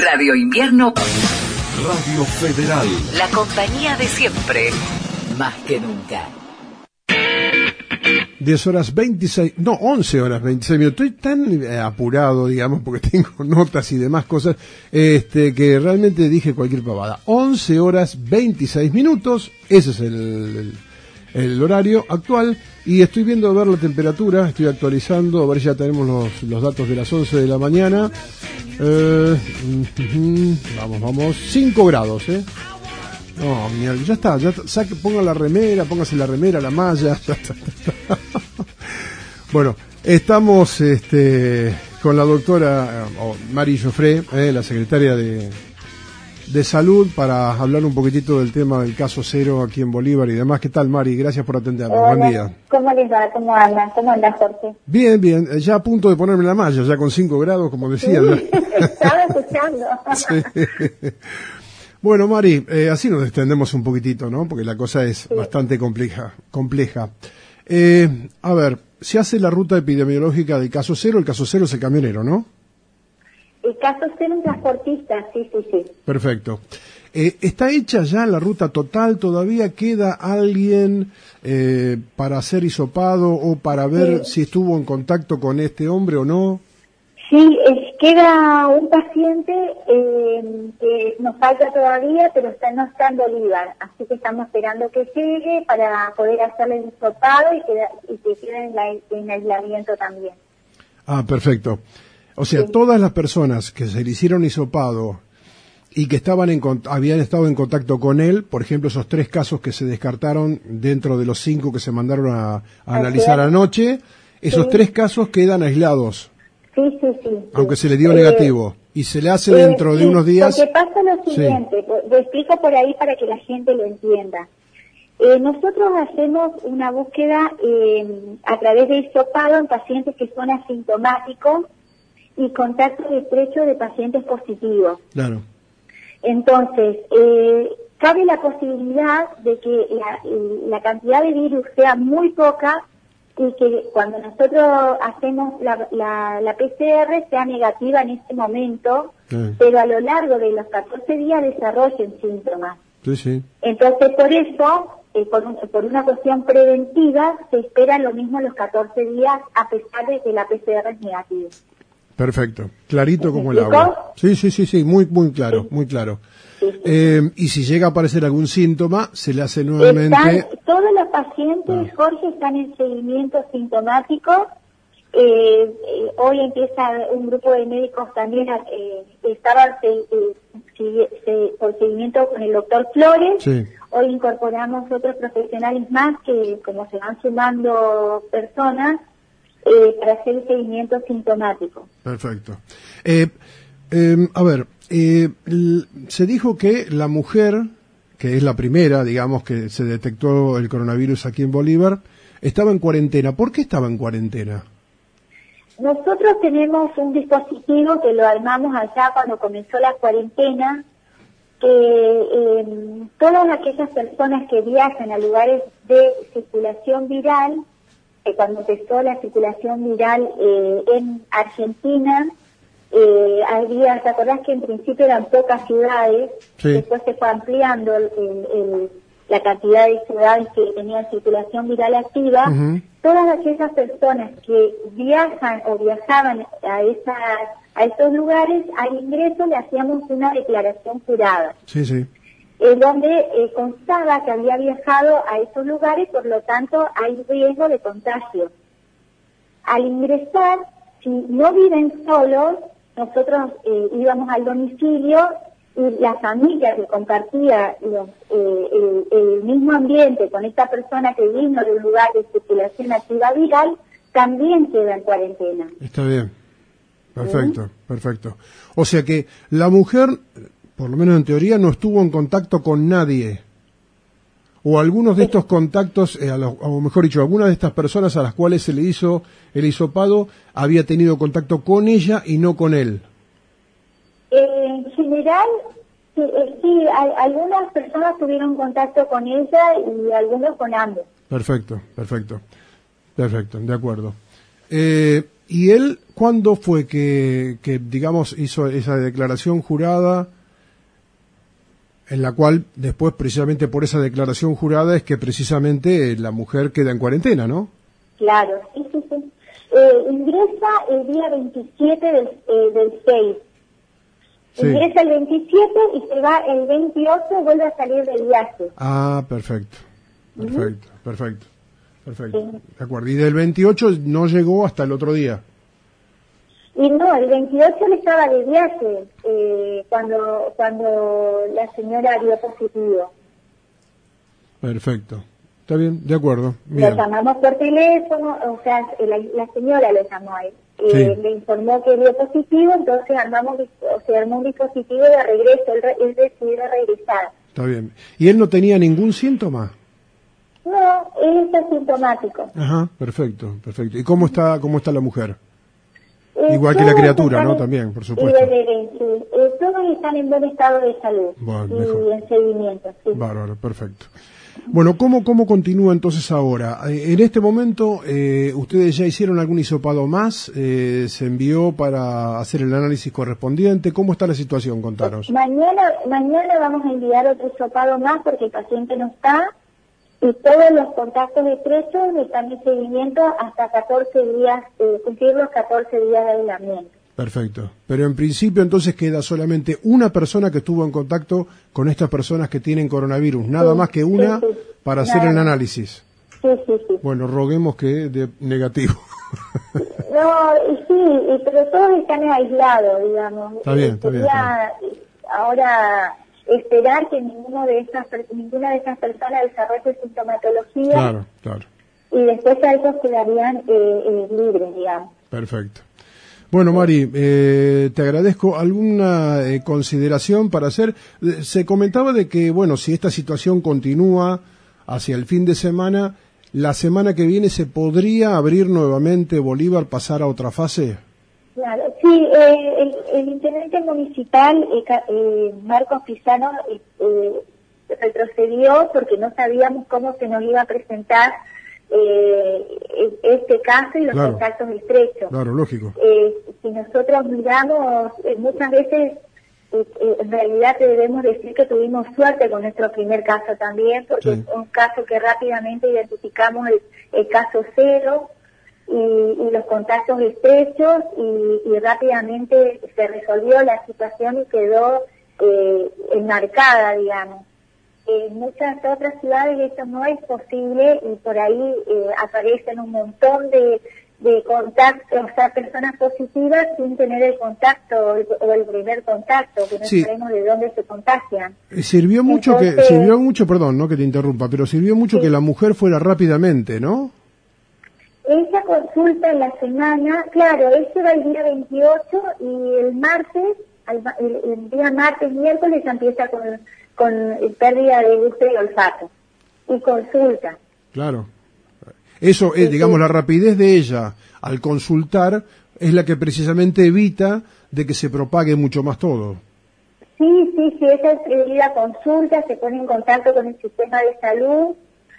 Radio Invierno. Radio Federal. La compañía de siempre. Más que nunca. 10 horas 26, no, 11 horas 26 minutos. Estoy tan apurado, digamos, porque tengo notas y demás cosas, que realmente dije cualquier pavada. 11 horas 26 minutos, ese es el horario actual, y estoy viendo a ver la temperatura, estoy actualizando, a ver si ya tenemos los datos de las 11 de la mañana. Vamos, 5 grados, No, mierda, ya está, póngase la remera, la malla, ya está. Bueno, estamos con la doctora Mari Joffre, la secretaria de Salud, para hablar un poquitito del tema del caso cero aquí en Bolívar y demás. ¿Qué tal, Mari? Gracias por atendernos. Hola. Buen día. ¿Cómo les va? ¿Cómo andan? ¿Cómo andas, Jorge? Bien, ya a punto de ponerme la malla, ya con 5 grados, como decía. Sí, estaba escuchando. Sí. Bueno, Mari, así nos extendemos un poquitito, ¿no? Porque la cosa es bastante compleja. A ver, se hace la ruta epidemiológica del caso cero. El caso cero es el camionero, ¿no? El caso cero, un transportista, sí. Perfecto. ¿Está hecha ya la ruta total? ¿Todavía queda alguien para ser hisopado o para ver si estuvo en contacto con este hombre o no? Sí, queda un paciente que nos falta todavía, pero no está en Bolívar, así que estamos esperando que llegue para poder hacerle el hisopado y que quede en aislamiento también. Ah, perfecto. O sea, todas las personas que se le hicieron hisopado y que habían estado en contacto con él, por ejemplo, esos 3 casos que se descartaron dentro de los 5 que se mandaron a analizar anoche, esos 3 casos quedan aislados. Sí. Aunque se le dio negativo. Y se le hace dentro de unos días. Lo que pasa es lo siguiente, lo explico por ahí para que la gente lo entienda. Nosotros hacemos una búsqueda a través de hisopado en pacientes que son asintomáticos y contacto estrecho de pacientes positivos. Claro. Entonces, cabe la posibilidad de que la cantidad de virus sea muy poca y que cuando nosotros hacemos la PCR sea negativa en este momento, pero a lo largo de los 14 días desarrollen síntomas. Sí. Entonces, por eso, por una cuestión preventiva, se espera lo mismo los 14 días a pesar de que la PCR es negativa. Perfecto, clarito como el agua. Sí, muy claro, muy claro. Y si llega a aparecer algún síntoma, se le hace nuevamente... Todos los pacientes, Jorge, están en seguimiento sintomático. Hoy empieza un grupo de médicos también, estaban por seguimiento con el doctor Flores. Sí. Hoy incorporamos otros profesionales más que, como se van sumando personas, para hacer el seguimiento sintomático. Perfecto. A ver, se dijo que la mujer, que es la primera, digamos, que se detectó el coronavirus aquí en Bolívar, estaba en cuarentena. ¿Por qué estaba en cuarentena? Nosotros tenemos un dispositivo que lo armamos allá cuando comenzó la cuarentena, que todas aquellas personas que viajan a lugares de circulación viral, cuando empezó la circulación viral en Argentina, ¿te acordás que en principio eran pocas ciudades? Sí. Después se fue ampliando la cantidad de ciudades que tenían circulación viral activa. Uh-huh. Todas aquellas personas que viajan o viajaban a esos lugares, al ingreso le hacíamos una declaración jurada. Sí. Donde constaba que había viajado a esos lugares, por lo tanto hay riesgo de contagio. Al ingresar, si no viven solos, nosotros íbamos al domicilio y la familia que compartía el mismo ambiente con esta persona que vino de un lugar de circulación activa viral, también queda en cuarentena. Está bien. Perfecto. O sea que la mujer, por lo menos en teoría, no estuvo en contacto con nadie. O algunos de estos contactos, o mejor dicho, algunas de estas personas a las cuales se le hizo el hisopado había tenido contacto con ella y no con él. En general, sí, algunas personas tuvieron contacto con ella y algunos con ambos. Perfecto, de acuerdo. Y él ¿Cuándo fue que, digamos, hizo esa declaración jurada, en la cual después, precisamente por esa declaración jurada, es que precisamente la mujer queda en cuarentena, ¿no? Claro, sí. Ingresa el día 27 del 6. Sí. Ingresa el 27 y se va el 28, vuelve a salir del viaje. Ah, perfecto. Ujú. Perfecto. Sí. De acuerdo. Y del 28 no llegó hasta el otro día. Y no, el 28 él estaba de viaje cuando la señora dio positivo. Perfecto. Está bien, de acuerdo. Bien. Lo llamamos por teléfono, o sea, la señora lo llamó a él. Sí. Le informó que dio positivo, entonces armó un dispositivo de regreso, él decidió regresar. Está bien. ¿Y él no tenía ningún síntoma? No, él es asintomático. Ajá, perfecto. ¿Y cómo está la mujer? Igual que la Todos criatura, están ¿no? en- También, por y supuesto. sí. Todos están en buen estado de salud Bueno, y mejor. en seguimiento, sí. Bárbaro, perfecto. Bueno, ¿cómo continúa entonces ahora? En este momento, ¿ustedes ya hicieron algún hisopado más? ¿Se envió para hacer el análisis correspondiente? ¿Cómo está la situación? Contanos. Mañana vamos a enviar otro hisopado más porque el paciente no está y todos los contactos estrechos están en seguimiento hasta 14 días, cumplir los 14 días de aislamiento. Perfecto. Pero en principio entonces queda solamente una persona que estuvo en contacto con estas personas que tienen coronavirus, nada Sí, más que una sí. para hacer Nada el más. análisis. Sí. Bueno, roguemos que de negativo. No, pero todos están aislados, digamos. Está bien. Sería ahora esperar que ninguna de esas personas desarrolle sintomatología Claro. y después a ellos quedarían libres, digamos. Perfecto. Bueno, Mari, te agradezco. ¿Alguna consideración para hacer? Se comentaba de que, bueno, si esta situación continúa hacia el fin de semana, la semana que viene se podría abrir nuevamente Bolívar, pasar a otra fase. Claro, sí, el intendente municipal, Marcos Pisano, retrocedió porque no sabíamos cómo se nos iba a presentar este caso y los Claro. contactos estrechos. Claro, lógico. Si nosotros miramos, muchas veces, en realidad te debemos decir que tuvimos suerte con nuestro primer caso también, porque Sí. es un caso que rápidamente identificamos el caso cero y los contactos estrechos y rápidamente se resolvió la situación y quedó enmarcada, digamos. En muchas otras ciudades eso no es posible y por ahí aparecen un montón de contactos, o sea, personas positivas sin tener el contacto o el primer contacto, que no Sí. sabemos de dónde se contagian. Sirvió mucho, perdón, no que te interrumpa, pero sirvió mucho Sí. que la mujer fuera rápidamente, ¿no? Esa consulta en la semana, claro, él se va el día 28 y el martes, el día martes, miércoles ya empieza con pérdida de gusto y olfato y consulta. Claro. Eso es, digamos, la rapidez de ella al consultar es la que precisamente evita de que se propague mucho más todo. Sí, esa enseguida consulta, se pone en contacto con el sistema de salud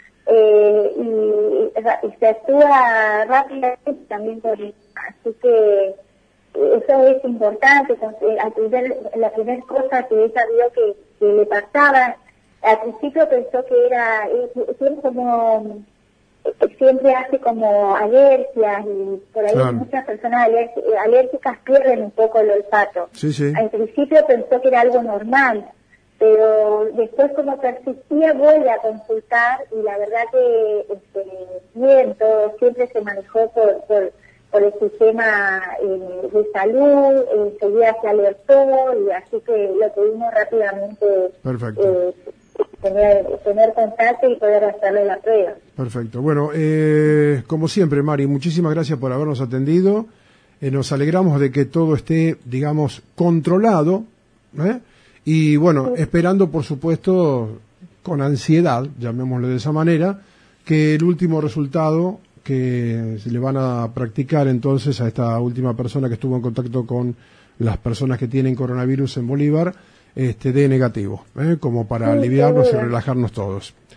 y se actúa rápidamente también por eso. Así que eso es importante. La primera cosa que ella vio que le pasaba, al principio pensó que era siempre hace como alergias y por ahí Claro. muchas personas alérgicas pierden un poco el olfato. Sí. Al principio pensó que era algo normal, pero después como persistía vuelve a consultar y la verdad que bien, todo siempre se manejó por el sistema de salud, enseguida se alertó y así que lo pudimos rápidamente Perfecto. tener contacto y poder hacerle la prueba. Perfecto. Bueno, como siempre, Mari, muchísimas gracias por habernos atendido. Nos alegramos de que todo esté, digamos, controlado, ¿eh? Y bueno, esperando, por supuesto, con ansiedad, llamémoslo de esa manera, que el último resultado que se le van a practicar entonces a esta última persona que estuvo en contacto con las personas que tienen coronavirus en Bolívar, dé negativo, como para Sí, aliviarnos y seguro. relajarnos todos.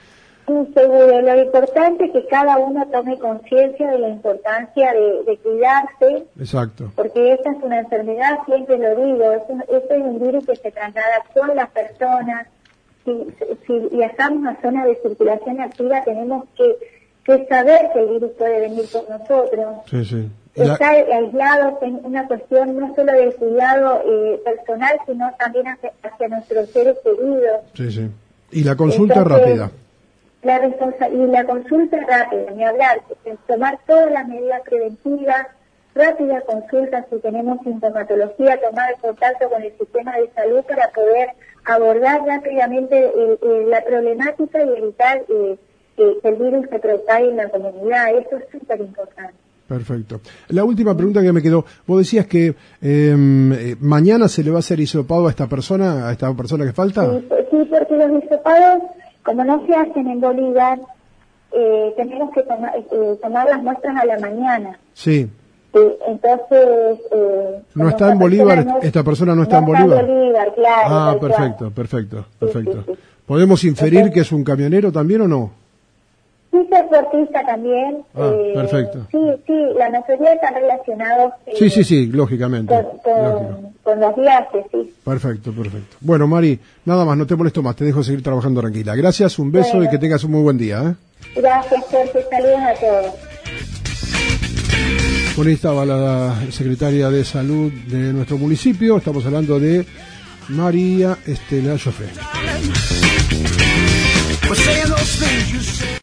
Sí, seguro. Lo importante es que cada uno tome conciencia de la importancia de cuidarse. Exacto. Porque esta es una enfermedad, siempre lo digo, este es un virus que se traslada con las personas. Si viajamos a zonas de circulación activa, tenemos que saber que el virus puede venir por nosotros. Sí, sí. Estar aislados es una cuestión no solo del cuidado personal, sino también hacia nuestros seres queridos. Sí, sí. Y la consulta rápida. La consulta rápida, ni hablar, tomar todas las medidas preventivas, rápida consulta si tenemos sintomatología, tomar contacto con el sistema de salud para poder abordar rápidamente la problemática y evitar que el virus se propague en la comunidad. Eso es súper importante. Perfecto. La última pregunta que me quedó, vos decías que mañana se le va a hacer hisopado a esta persona que falta. Sí, porque los hisopados, como no se hacen en Bolívar, tenemos que tomar las muestras a la mañana. Sí. Entonces... ¿No está en Bolívar? ¿Esta persona no está en Bolívar? Está en Bolívar, claro. Ah, perfecto. ¿Podemos inferir entonces, que es un camionero también o no? Sí, es deportista también. Perfecto. Sí, la mayoría están relacionados... Sí, lógicamente. Con los viajes, sí. Perfecto. Bueno, Mari, nada más, no te molesto más, te dejo seguir trabajando tranquila. Gracias, un beso y que tengas un muy buen día. Gracias, Jorge, saludos a todos. Bueno, ahí estaba la secretaria de Salud de nuestro municipio, estamos hablando de María Estela Joffé.